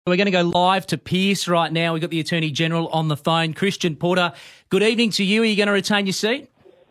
We're going to go live to Pearce right now. We've got the Attorney-General on the phone. Christian Porter, good evening to you. Are you going to retain your seat?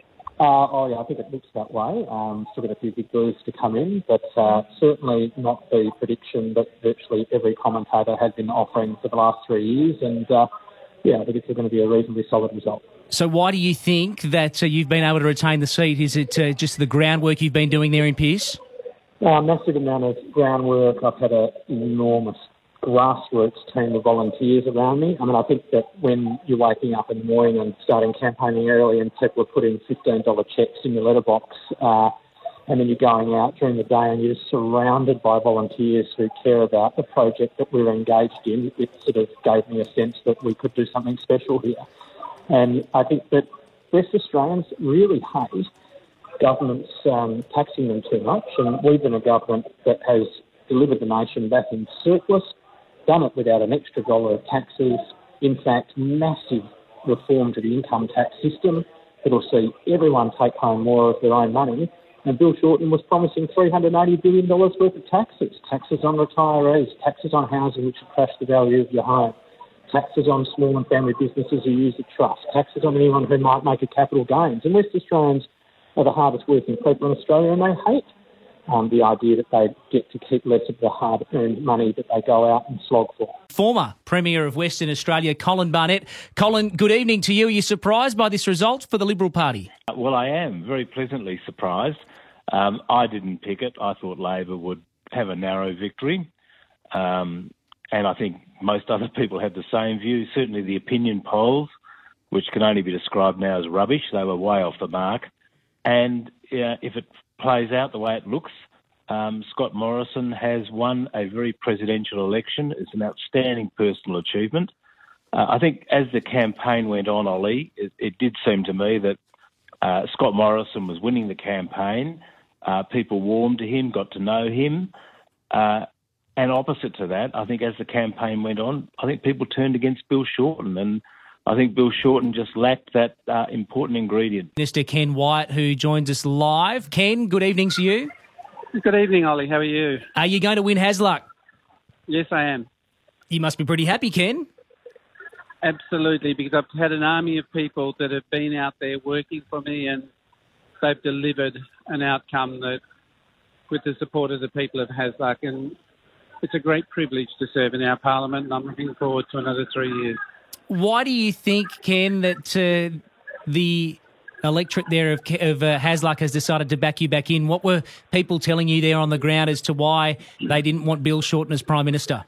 Yeah, I think it looks that way. Still got a few big blues to come in, but certainly not the prediction that virtually every commentator has been offering for the last 3 years. And, I think it's going to be a reasonably solid result. So why do you think that you've been able to retain the seat? Is it just the groundwork you've been doing there in Pearce? Massive amount of groundwork. I've had an enormous grassroots team of volunteers around me. I mean, I think that when you're waking up in the morning and starting campaigning early and people are putting $15 checks in your letterbox, and then you're going out during the day and you're surrounded by volunteers who care about the project that we're engaged in, it sort of gave me a sense that we could do something special here. And I think that West Australians really hate governments taxing them too much, and we've been a government that has delivered the nation back in surplus, done it without an extra dollar of taxes. In fact, massive reform to the income tax system that'll see everyone take home more of their own money. And Bill Shorten was promising $380 billion worth of taxes. Taxes on retirees, taxes on housing which will crash the value of your home, taxes on small and family businesses who use the trust, taxes on anyone who might make a capital gains. And West Australians are the hardest working people in Australia, and they hate the idea that they get to keep less of the hard-earned money that they go out and slog for. Former Premier of Western Australia, Colin Barnett. Colin, good evening to you. Are you surprised by this result for the Liberal Party? Well, I am very pleasantly surprised. I didn't pick it. I thought Labor would have a narrow victory. And I think most other people had the same view. Certainly the opinion polls, which can only be described now as rubbish, they were way off the mark. And if it plays out the way it looks, Scott Morrison has won a very presidential election. It's an outstanding personal achievement. I think as the campaign went on, Ollie, it did seem to me that Scott Morrison was winning the campaign. People warmed to him, got to know him. And opposite to that, I think as the campaign went on, I think people turned against Bill Shorten, and I think Bill Shorten just lacked that important ingredient. Mr. Ken Wyatt, who joins us live. Ken, good evening to you. Good evening, Ollie. How are you? Are you going to win Hasluck? Yes, I am. You must be pretty happy, Ken. Absolutely, because I've had an army of people that have been out there working for me, and they've delivered an outcome that, with the support of the people of Hasluck, and it's a great privilege to serve in our parliament, and I'm looking forward to another 3 years. Why do you think, Ken, that the electorate there of Hasluck has decided to back you back in? What were people telling you there on the ground as to why they didn't want Bill Shorten as Prime Minister?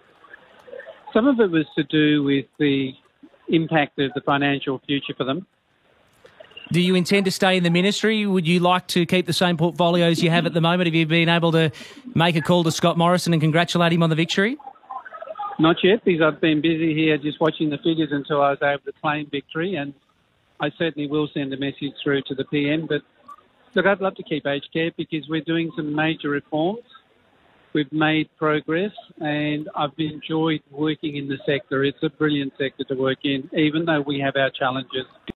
Some of it was to do with the impact of the financial future for them. Do you intend to stay in the ministry? Would you like to keep the same portfolios you have at the moment? Have you been able to make a call to Scott Morrison and congratulate him on the victory? Not yet, because I've been busy here just watching the figures until I was able to claim victory, and I certainly will send a message through to the PM. But look, I'd love to keep aged care because we're doing some major reforms. We've made progress, and I've enjoyed working in the sector. It's a brilliant sector to work in, even though we have our challenges.